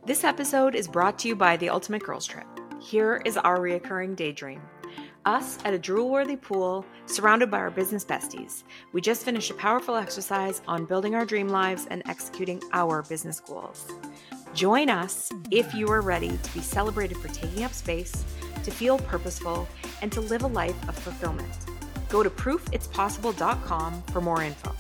This episode is brought to you by The Ultimate Girls Trip. Here is our reoccurring daydream. Us at a drool-worthy pool, surrounded by our business besties. We just finished a powerful exercise on building our dream lives and executing our business goals. Join us if you are ready to be celebrated for taking up space, to feel purposeful, and to live a life of fulfillment. Go to proofitspossible.com for more info.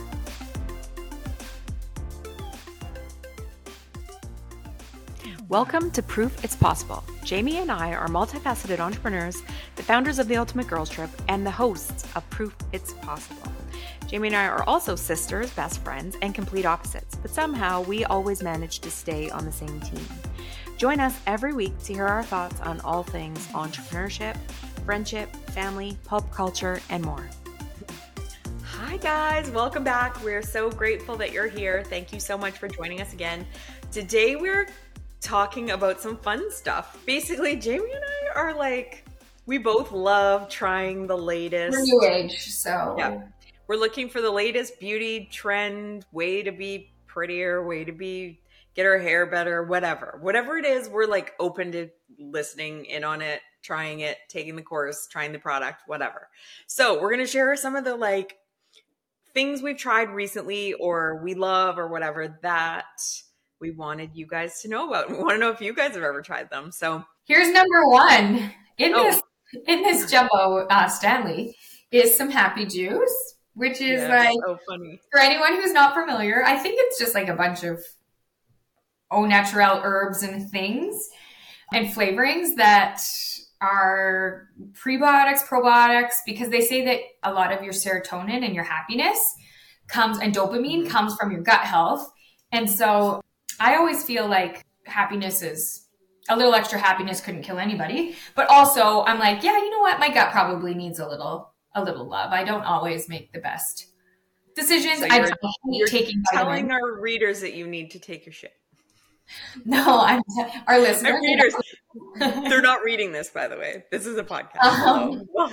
Welcome to Proof It's Possible. Jamie and I are multifaceted entrepreneurs, the founders of The Ultimate Girls Trip, and the hosts of Proof It's Possible. Jamie and I are also sisters, best friends, and complete opposites, but somehow we always manage to stay on the same team. Join us every week to hear our thoughts on all things entrepreneurship, friendship, family, pop culture, and more. Hi guys, welcome back. We're so grateful that you're here. Thank you so much for joining us again. Today we're talking about some fun stuff. Basically, Jamie and I are like, we both love trying the latest. We're new age, so yeah. We're looking for the latest beauty trend, way to be prettier, way to be get our hair better, whatever it is. We're like open to listening in on it, trying it, taking the course, trying the product, whatever. So we're gonna share some of the like things we've tried recently or we love or whatever that we wanted you guys to know about. We want to know if you guys have ever tried them. So here's number one in this jumbo Stanley is some Happy Juice, which is like so funny for anyone who's not familiar. I think it's just like a bunch of au naturel herbs and things and flavorings that are prebiotics, probiotics, because they say that a lot of your serotonin and your happiness comes and dopamine comes from your gut health. And so I always feel like happiness is a little extra happiness couldn't kill anybody. But also I'm like, yeah, you know what? My gut probably needs a little love. I don't always make the best decisions. So you're taking telling our readers that you need to take your shit. No, our listeners. Our readers, they're not reading this, by the way. This is a podcast. Welcome.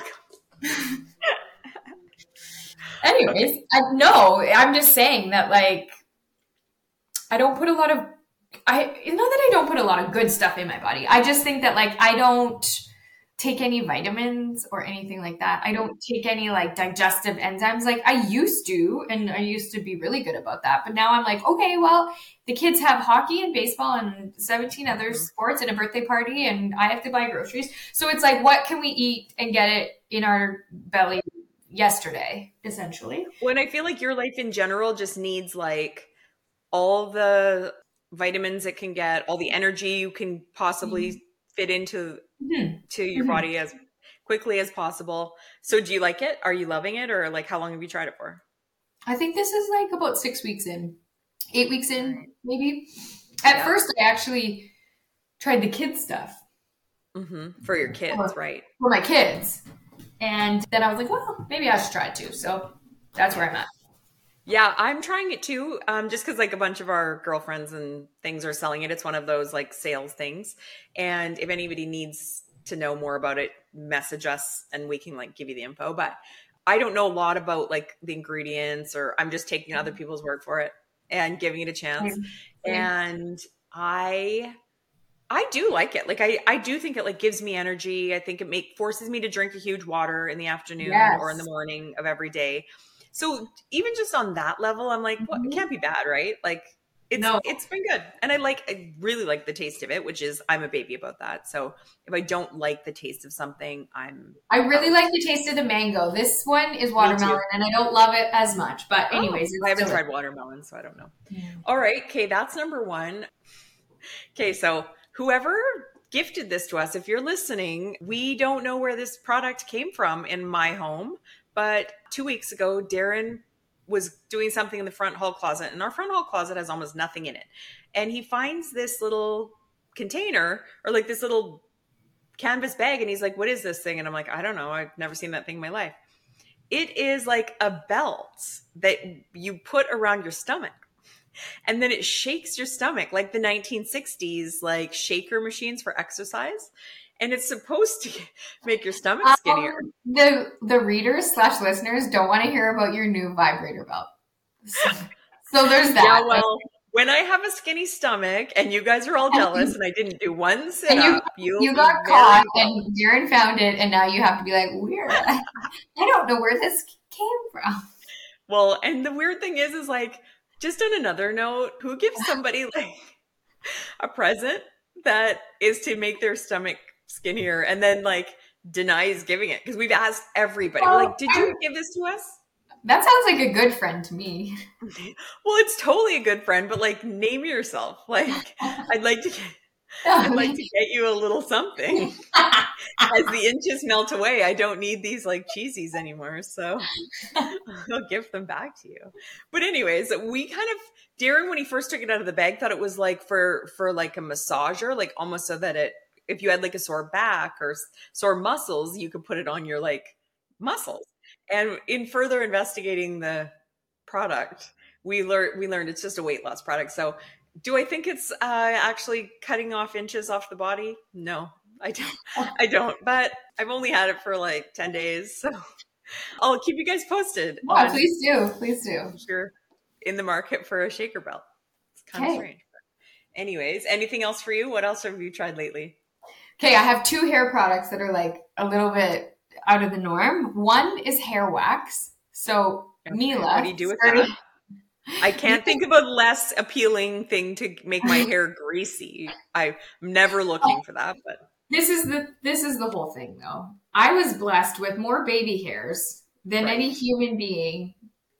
Anyways, okay. I'm just saying that like, I don't put a lot of, not that I don't put a lot of good stuff in my body. I just think that like, I don't take any vitamins or anything like that. I don't take any like digestive enzymes like I used to, and I used to be really good about that. But now I'm like, okay, well, the kids have hockey and baseball and 17 other sports and a birthday party, and I have to buy groceries. So it's like, what can we eat and get it in our belly yesterday, essentially? When I feel like your life in general just needs like all the vitamins it can get, all the energy you can possibly fit into to your body as quickly as possible. So do you like it? Are you loving it? Or like, how long have you tried it for? I think this is like about 6 weeks in, 8 weeks in, maybe. At first, I actually tried the kids stuff. For your kids, right? For my kids. And then I was like, well, maybe I should try it too. So that's where I'm at. Yeah, I'm trying it too. Just because like a bunch of our girlfriends and things are selling it. It's one of those like sales things. And if anybody needs to know more about it, message us and we can like give you the info. But I don't know a lot about like the ingredients, or I'm just taking other people's word for it and giving it a chance. And I do like it. Like I do think it like gives me energy. I think it forces me to drink a huge water in the afternoon or in the morning of every day. So even just on that level, I'm like, well, it can't be bad, right? Like it's been good. And I really like the taste of it, which is, I'm a baby about that. So if I don't like the taste of something, I really like the taste of the mango. This one is watermelon and I don't love it as much, but anyways. I haven't tried watermelon, so I don't know. All right. Okay. That's number one. Okay. So whoever gifted this to us, if you're listening, we don't know where this product came from in my home. But 2 weeks ago, Darren was doing something in the front hall closet, and our front hall closet has almost nothing in it. And he finds this little container or like this little canvas bag, and he's like, what is this thing? And I'm like, I don't know. I've never seen that thing in my life. It is like a belt that you put around your stomach. And then it shakes your stomach like the 1960s, like shaker machines for exercise. And it's supposed to make your stomach skinnier. The readers / listeners don't want to hear about your new vibrator belt. So there's that. Yeah, well, when I have a skinny stomach and you guys are all jealous and I didn't do one sit And up, you got caught and Darren found it and now you have to be like, weird. I don't know where this came from. Well, and the weird thing is like, just on another note, who gives somebody like a present that is to make their stomach skinnier and then like denies giving it? Because we've asked everybody. We're like, did you give this to us? That sounds like a good friend to me. Well, it's totally a good friend, but like, name yourself. Like, I'd like to get you a little something. As the inches melt away, I don't need these like cheesies anymore, so I'll give them back to you. But anyways, we kind of, Darren, when he first took it out of the bag, thought it was like for like a massager, like almost so that if you had like a sore back or sore muscles, you could put it on your like muscles. And in further investigating the product, we learned it's just a weight loss product. So do I think it's actually cutting off inches off the body? No, I don't. But I've only had it for like 10 days. So I'll keep you guys posted. Yeah, please do. Please do. If you're in the market for a shaker belt. It's kind of strange. But anyways, anything else for you? What else have you tried lately? Okay, I have 2 hair products that are like a little bit out of the norm. One is hair wax. So Mila, what do you do with that? I can't think of a less appealing thing to make my hair greasy. I'm never looking for that, but this is the whole thing though. I was blessed with more baby hairs than any human being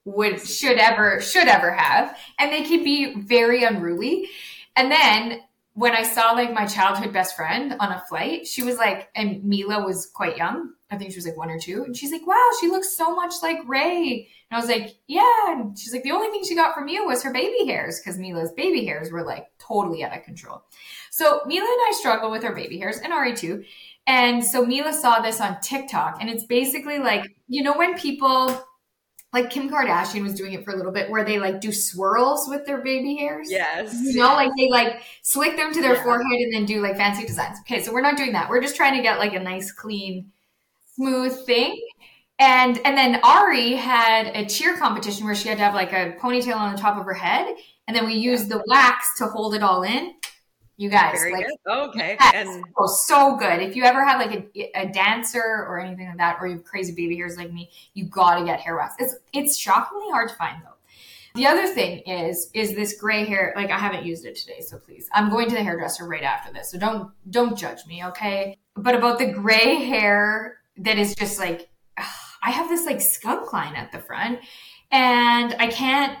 should ever have, and they could be very unruly. And then when I saw like my childhood best friend on a flight, she was like, and Mila was quite young. I think she was like 1 or 2. And she's like, wow, she looks so much like Ray. And I was like, yeah. And she's like, the only thing she got from you was her baby hairs, because Mila's baby hairs were like totally out of control. So Mila and I struggle with our baby hairs, and Ari too. And so Mila saw this on TikTok, and it's basically like, you know, when people, like Kim Kardashian was doing it for a little bit, where they like do swirls with their baby hairs. Yes. You know, like they like slick them to their forehead and then do like fancy designs. Okay, so we're not doing that. We're just trying to get like a nice, clean, smooth thing. And then Ari had a cheer competition where she had to have like a ponytail on the top of her head. And then we used the wax to hold it all in. You guys, very like, good. Okay. And so good. If you ever have like a dancer or anything like that, or you have crazy baby hairs like me, you got to get hair wax. It's shockingly hard to find though. The other thing is this gray hair. Like, I haven't used it today, so please, I'm going to the hairdresser right after this. So don't judge me. Okay. But about the gray hair that is just like, I have this like skunk line at the front and I can't,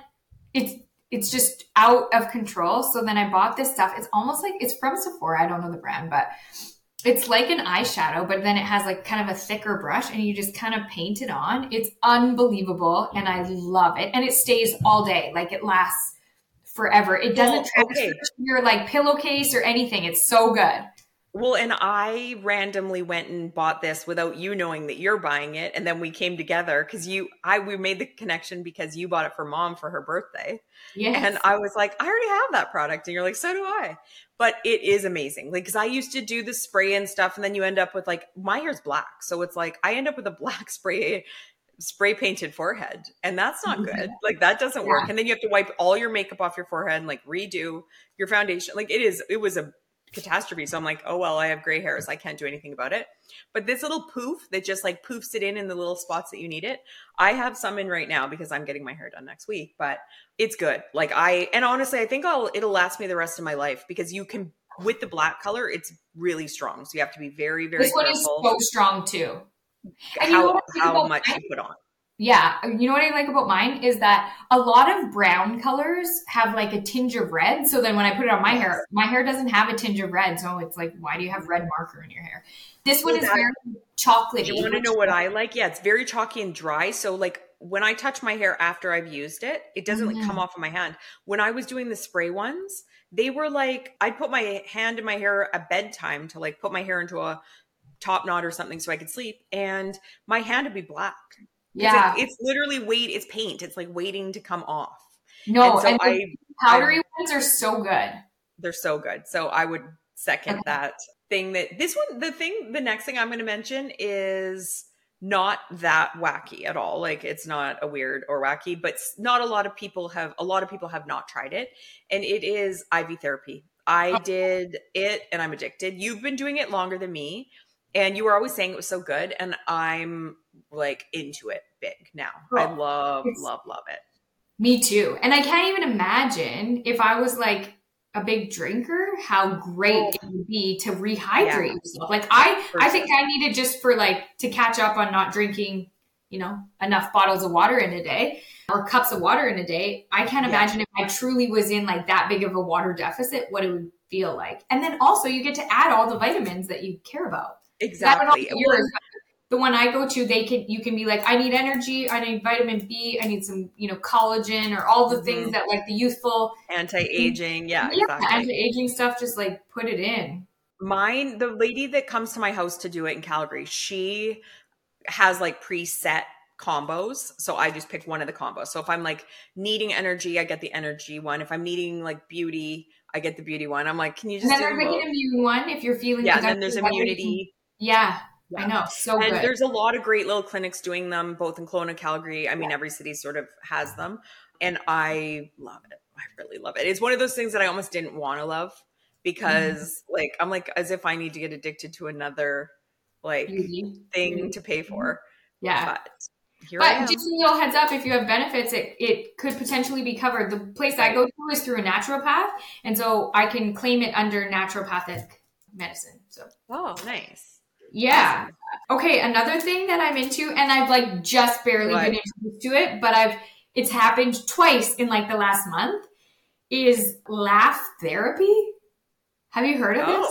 it's just out of control. So then I bought this stuff. It's almost like, it's from Sephora. I don't know the brand, but it's like an eyeshadow, but then it has like kind of a thicker brush and you just kind of paint it on. It's unbelievable. And I love it. And it stays all day. Like, it lasts forever. It doesn't transfer to your like pillowcase or anything. It's so good. Well, and I randomly went and bought this without you knowing that you're buying it. And then we came together because we made the connection because you bought it for Mom for her birthday. Yes. And I was like, I already have that product. And you're like, so do I. But it is amazing. Like, because I used to do the spray and stuff. And then you end up with like, my hair's black. So it's like, I end up with a black spray painted forehead. And that's not good. Like, that doesn't work. And then you have to wipe all your makeup off your forehead and like redo your foundation. Like, it was a catastrophe. So I'm like, oh, well, I have gray hairs. I can't do anything about it. But this little poof that just like poofs it in the little spots that you need it. I have some in right now because I'm getting my hair done next week, but it's good. Like, and honestly, I think it'll last me the rest of my life because you can, with the black color, it's really strong. So you have to be very, very careful. This one is so strong too. And how much you put on. Yeah. You know what I like about mine is that a lot of brown colors have like a tinge of red. So then when I put it on my hair doesn't have a tinge of red. So it's like, why do you have red marker in your hair? This one is very chocolatey. You want to know what I like? Yeah, it's very chalky and dry. So like when I touch my hair after I've used it, it doesn't like come off of my hand. When I was doing the spray ones, they were like, I'd put my hand in my hair at bedtime to like put my hair into a top knot or something so I could sleep. And my hand would be black. Yeah. It's literally it's paint. It's like waiting to come off. No, and the powdery ones are so good. They're so good. So I would second that thing the next thing I'm going to mention is not that wacky at all. Like it's not a weird or wacky, but not a lot of people have not tried it. And it is IV therapy. I did it and I'm addicted. You've been doing it longer than me. And you were always saying it was so good. And I'm like into it big now. I love it. Me too. And I can't even imagine if I was like a big drinker, how great it would be to rehydrate yourself. Like I think I need it just for like to catch up on not drinking, you know, enough bottles of water in a day or cups of water in a day. I can't imagine if I truly was in like that big of a water deficit, what it would feel like. And then also you get to add all the vitamins that you care about. Exactly. The one I go to, you can be like, I need energy, I need vitamin B, I need some, you know, collagen or all the things that like the youthful anti-aging. Yeah, exactly. Anti-aging stuff, just like put it in. The lady that comes to my house to do it in Calgary, she has like preset combos. So I just pick one of the combos. So if I'm like needing energy, I get the energy one. If I'm needing like beauty, I get the beauty one. I'm like, can you just and then there's like an immune one if you're feeling and then there's immunity. Yeah. I know. So and good. There's a lot of great little clinics doing them, both in Kelowna, Calgary. I mean, every city sort of has them. And I love it. I really love it. It's one of those things that I almost didn't want to love because like, I'm like, as if I need to get addicted to another like thing to pay for. Yeah. But just a little heads up, if you have benefits, it could potentially be covered. The place I go to is through a naturopath. And so I can claim it under naturopathic medicine. So. Oh, nice. Yeah. Okay. Another thing that I'm into, and I've like just barely been introduced to it, but it's happened twice in like the last month, is laugh therapy. Have you heard of this?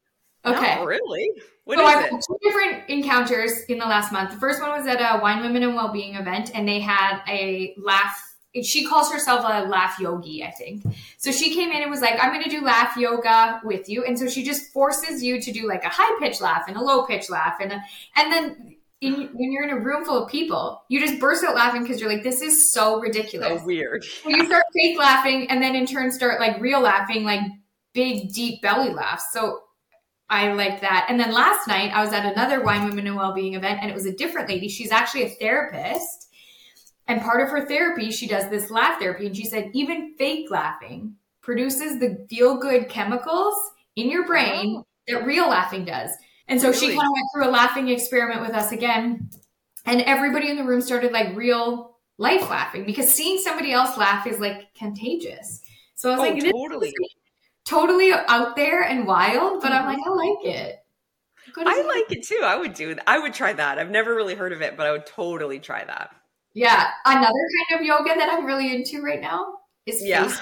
Okay. Not really. So I've had two different encounters in the last month. The first one was at a Wine, Women, and Wellbeing event, and they had a laugh. She calls herself a laugh yogi, I think. So she came in and was like, I'm going to do laugh yoga with you. And so she just forces you to do like a high pitch laugh and a low pitch laugh. And then when you're in a room full of people, you just burst out laughing because you're like, this is so ridiculous. So weird. So you start fake laughing and then in turn start like real laughing, like big, deep belly laughs. So I liked that. And then last night I was at another Wine, Women, and Wellbeing event, and it was a different lady. She's actually a therapist. And part of her therapy, she does this laugh therapy. And she said, even fake laughing produces the feel-good chemicals in your brain that real laughing does. And so she kind of went through a laughing experiment with us again. And everybody in the room started like real life laughing because seeing somebody else laugh is like contagious. So I was like, totally out there and wild, but I'm like, I like it. I like it too. I would try that. I've never really heard of it, but I would totally try that. Yeah. Another kind of yoga that I'm really into right now is face yoga.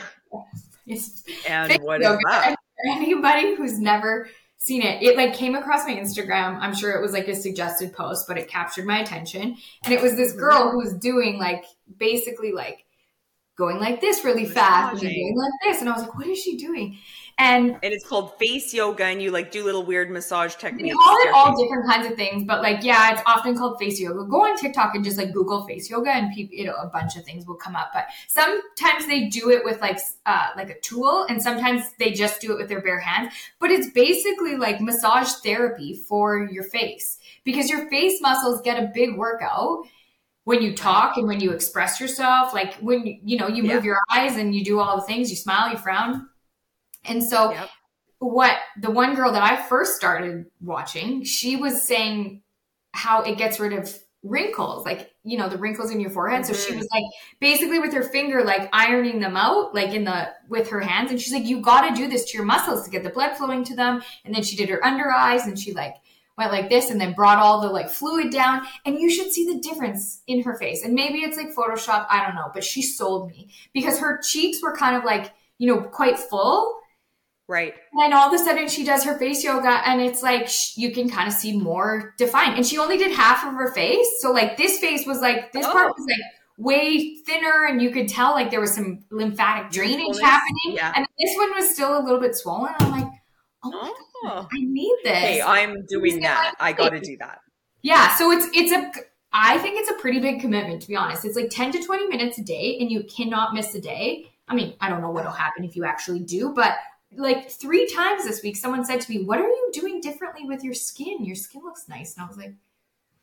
And what is that? Anybody who's never seen it, it like came across my Instagram. I'm sure it was like a suggested post, but it captured my attention. And it was this girl who was doing like basically like going like this really fast and going like this. And I was like, what is she doing? And it's called face yoga, and you like do little weird massage techniques. They call it all different kinds of things, but like, yeah, it's often called face yoga. Go on TikTok and just like Google face yoga, and people, a bunch of things will come up. But sometimes they do it with like a tool, and sometimes they just do it with their bare hands. But it's basically like massage therapy for your face because your face muscles get a big workout when you talk and when you express yourself. Like when you move your eyes and you do all the things, you smile, you frown. And so what the one girl that I first started watching, she was saying how it gets rid of wrinkles, like, the wrinkles in your forehead. So she was like basically with her finger, like ironing them out, like with her hands. And she's like, you got to do this to your muscles to get the blood flowing to them. And then she did her under eyes and she like went like this and then brought all the like fluid down, and you should see the difference in her face. And maybe it's like Photoshop, I don't know, but she sold me because her cheeks were kind of like, quite full. Right. And all of a sudden she does her face yoga and it's like you can kind of see more defined. And she only did half of her face. So like this face was like, this part was like way thinner and you could tell like there was some lymphatic drainage happening. Yeah. And this one was still a little bit swollen. I'm like, oh my God, I need this. Hey, I'm doing that. I got to do that. Yeah. So I think it's a pretty big commitment, to be honest. It's like 10 to 20 minutes a day and you cannot miss a day. I mean, I don't know what'll happen if you actually do, but like 3 times this week, someone said to me, what are you doing differently with your skin? Your skin looks nice. And I was like,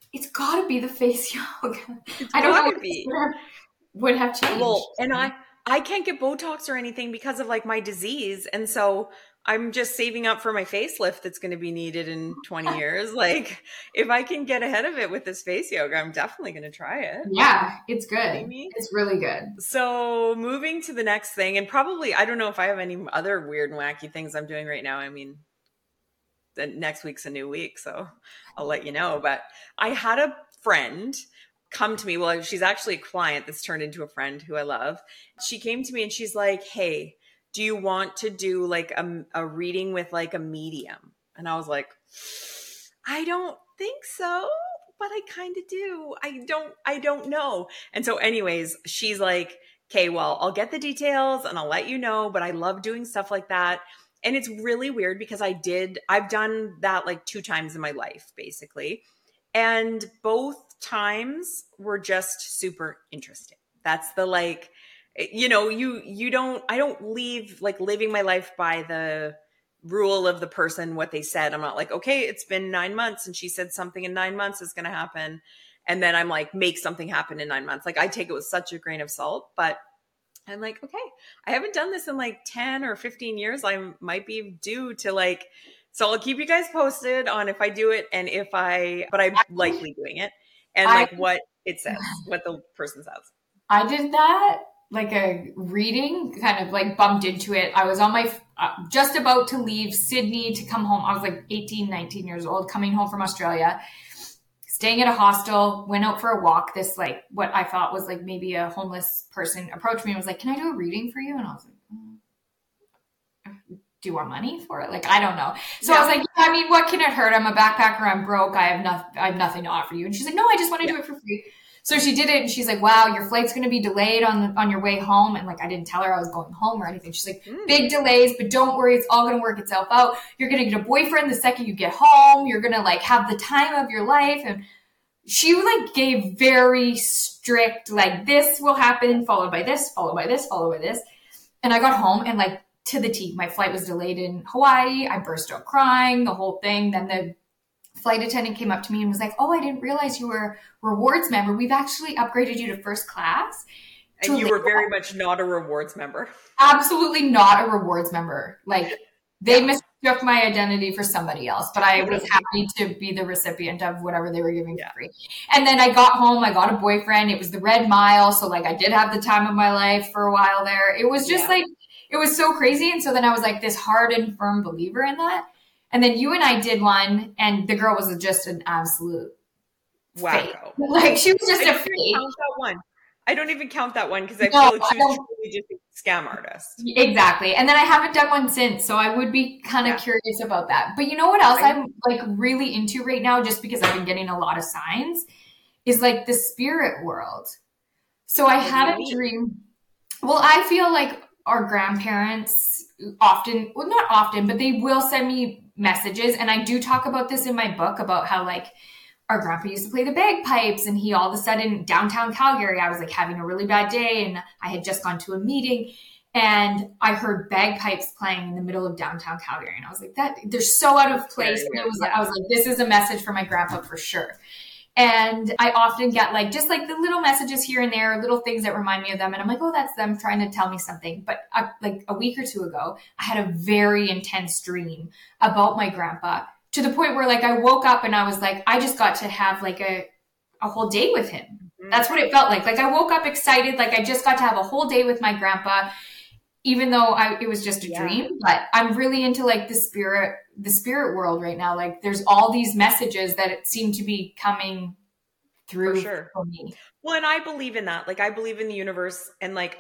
It's got to be the face yoga. It's I don't know gotta what be. would have changed. Well, and I can't get Botox or anything because of like my disease. And so I'm just saving up for my facelift that's going to be needed in 20 years. Like if I can get ahead of it with this face yoga, I'm definitely going to try it. Yeah, it's good. Amy? It's really good. So moving to the next thing, and probably, I don't know if I have any other weird and wacky things I'm doing right now. I mean, the next week's a new week, so I'll let you know. But I had a friend come to me. Well, she's actually a client that's turned into a friend who I love. She came to me and she's like, hey, do you want to do like a reading with like a medium? And I was like, I don't think so, but I kind of do. I don't know. And so anyways, she's like, okay, well, I'll get the details and I'll let you know, but I love doing stuff like that. And it's really weird because I've done that like 2 times in my life, basically. And both times were just super interesting. That's the like, you know, I don't leave like living my life by the rule of the person, what they said. I'm not like, okay, it's been 9 months and she said something in 9 months is going to happen. And then I'm like, make something happen in 9 months. Like I take it with such a grain of salt, but I'm like, okay, I haven't done this in like 10 or 15 years. I might be due to like, so I'll keep you guys posted on if I do it and but I'm likely doing it and like what it says, what the person says. I did that, like a reading, kind of like bumped into it. I was on my, just about to leave Sydney to come home. I was like 18, 19 years old, coming home from Australia, staying at a hostel, went out for a walk. This like what I thought was like maybe a homeless person approached me and was like, can I do a reading for you? And I was like, do you want money for it? Like, I don't know. So yeah. I was like, yeah, I mean, what can it hurt? I'm a backpacker. I'm broke. I have nothing to offer you. And she's like, no, I just want to do it for free. So she did it and she's like, wow, your flight's going to be delayed on your way home. And like, I didn't tell her I was going home or anything. She's like, big delays, but don't worry. It's all going to work itself out. You're going to get a boyfriend the second you get home. You're going to like have the time of your life. And she like gave very strict, like this will happen, followed by this, followed by this, followed by this. And I got home and like to the T, my flight was delayed in Hawaii. I burst out crying, the whole thing. Then the flight attendant came up to me and was like, oh, I didn't realize you were a rewards member. We've actually upgraded you to first class. And you were very much not a rewards member. Absolutely not a rewards member. Like they mistook my identity for somebody else, but I was happy to be the recipient of whatever they were giving for free. And then I got home, I got a boyfriend. It was the Red Mile. So like I did have the time of my life for a while there. It was just like, it was so crazy. And so then I was like this hard and firm believer in that. And then you and I did one and the girl was just an absolute fake. Like she was just a fake. I don't even count that one because I feel like she was truly just a scam artist. Exactly. And then I haven't done one since. So I would be kind of curious about that. But you know what else I'm like really into right now, just because I've been getting a lot of signs, is like the spirit world. So I had a dream. Well, I feel like our grandparents often, well, not often, but they will send me messages. And I do talk about this in my book about how like our grandpa used to play the bagpipes and he all of a sudden downtown Calgary, I was like having a really bad day and I had just gone to a meeting and I heard bagpipes playing in the middle of downtown Calgary. And I was like, they're so out of place. And I was like, this is a message for my grandpa for sure. And I often get like, just like the little messages here and there, little things that remind me of them. And I'm like, oh, that's them trying to tell me something. But like a week or two ago, I had a very intense dream about my grandpa to the point where like I woke up and I was like, I just got to have like a whole day with him. Mm-hmm. That's what it felt like. Like I woke up excited. Like I just got to have a whole day with my grandpa, even though it was just a dream. But I'm really into like the spirit world right now. Like there's all these messages that seem to be coming through for me. Well, and I believe in that. Like I believe in the universe. And like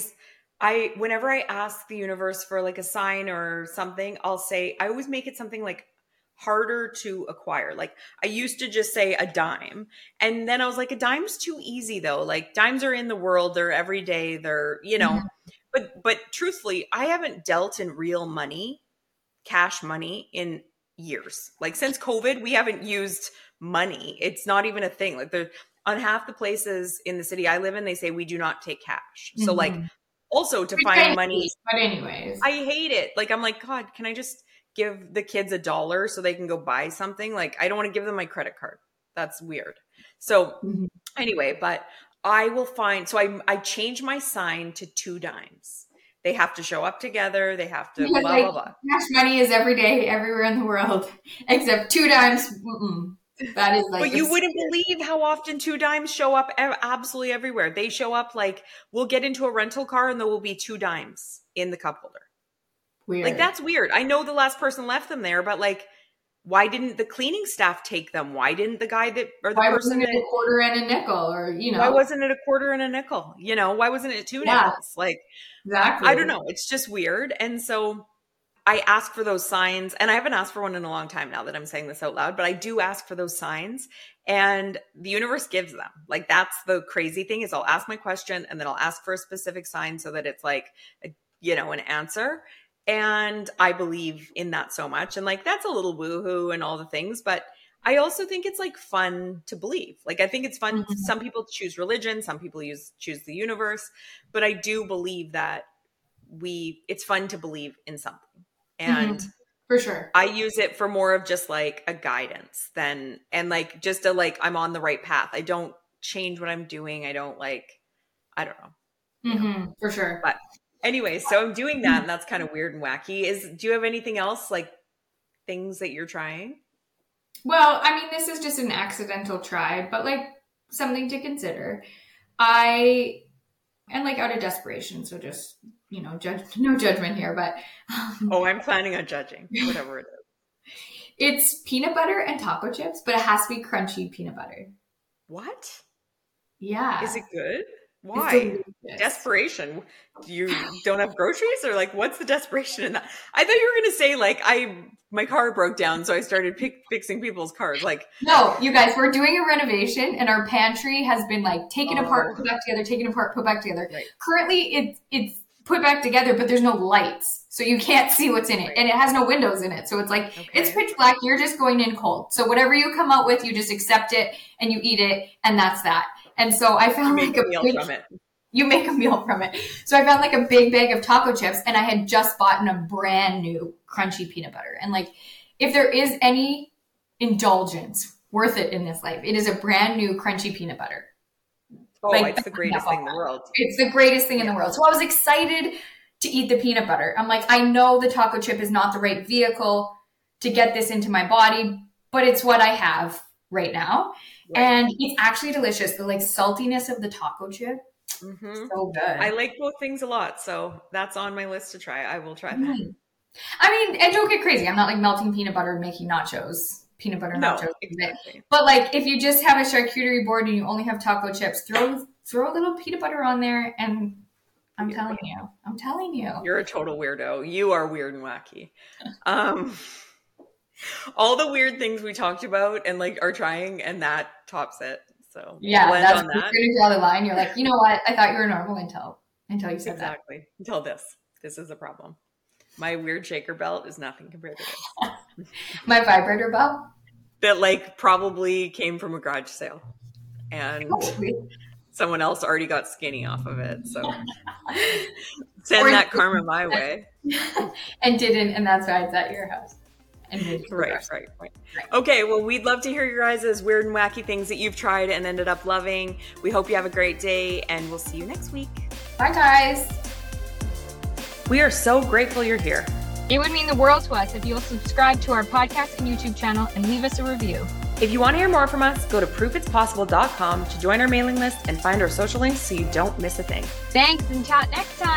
whenever I ask the universe for like a sign or something, I always make it something like harder to acquire. Like I used to just say a dime. And then I was like, a dime's too easy though. Like dimes are in the world. They're every day. They're, you know, but truthfully, I haven't dealt in real money, cash money in years. Like since COVID, we haven't used money. It's not even a thing. Like on half the places in the city I live in, they say we do not take cash. So like also to find money. But anyways, I hate it. Like I'm like, God, can I just give the kids $1 so they can go buy something? Like I don't want to give them my credit card. That's weird. So anyway, but I will find, so I change my sign to 2 dimes. They have to show up together. They have to blah, blah, blah. Cash money is every day, everywhere in the world, except 2 dimes. That is like, but you wouldn't believe how often 2 dimes show up absolutely everywhere. They show up like, we'll get into a rental car and there will be 2 dimes in the cup holder. Weird. Like, that's weird. I know the last person left them there, but like, why didn't the cleaning staff take them? Why didn't the guy that, or the why person wasn't it a quarter and a nickel, or, you know, why wasn't it a quarter and a nickel? You know, why wasn't it 2 nickels? Like, exactly. I don't know. It's just weird. And so I ask for those signs, and I haven't asked for one in a long time now that I'm saying this out loud, but I do ask for those signs, and the universe gives them. Like, that's the crazy thing, is I'll ask my question and then I'll ask for a specific sign so that it's like, you know, an answer. And I believe in that so much. And like, that's a little woohoo and all the things, but I also think it's like fun to believe. Like, I think it's fun. Some people choose religion, some people choose the universe, but I do believe that it's fun to believe in something. And for sure, I use it for more of just like a guidance and like just a, like, I'm on the right path. I don't change what I'm doing. I don't I don't know. You know? For sure. But anyway, so I'm doing that, and that's kind of weird and wacky. Do you have anything else, like things that you're trying? Well, I mean, this is just an accidental try, but like something to consider. And like out of desperation, so just, you know, no judgment here, but oh, I'm planning on judging, whatever it is. It's peanut butter and taco chips, but it has to be crunchy peanut butter. What? Yeah. Is it good? Why? Desperation. You don't have groceries, or like, what's the desperation in that? I thought you were going to say like, my car broke down, so I started fixing people's cars. Like, no, you guys, we're doing a renovation and our pantry has been like taken apart, put back together, taken apart, put back together. Right. Currently it's put back together, but there's no lights, so you can't see what's in it. Right. And it has no windows in it. So it's like, It's pitch black. You're just going in cold. So whatever you come out with, you just accept it and you eat it. And that's that. And so I found like a meal from it. You make a meal from it. So I found like a big bag of taco chips, and I had just bought a brand new crunchy peanut butter. And like, if there is any indulgence worth it in this life, it is a brand new crunchy peanut butter. Oh, like, it's the greatest thing in the world. It's the greatest thing in the world. So I was excited to eat the peanut butter. I'm like, I know the taco chip is not the right vehicle to get this into my body, but it's what I have right now. Right. And it's actually delicious. The like saltiness of the taco chip. So good. I like both things a lot. So that's on my list to try. I will try that. I mean, and don't get crazy. I'm not like melting peanut butter and making nachos. Peanut butter nachos. Exactly. But like, if you just have a charcuterie board and you only have taco chips, throw a little peanut butter on there, and I'm telling you. You're a total weirdo. You are weird and wacky. All the weird things we talked about and like are trying, and that tops it. So yeah, that's on that. You're gonna draw the line. You're like, you know what? I thought you were normal until you said that. Exactly. Until this is a problem. My weird shaker belt is nothing compared to this. My vibrator belt that like probably came from a garage sale, and someone else already got skinny off of it. So send that karma my way. And didn't, and that's why it's at your house. Right. Okay, well, we'd love to hear your guys' weird and wacky things that you've tried and ended up loving. We hope you have a great day, and we'll see you next week. Bye, guys. We are so grateful you're here. It would mean the world to us if you'll subscribe to our podcast and YouTube channel and leave us a review. If you want to hear more from us, go to proofitspossible.com to join our mailing list and find our social links so you don't miss a thing. Thanks, and chat next time.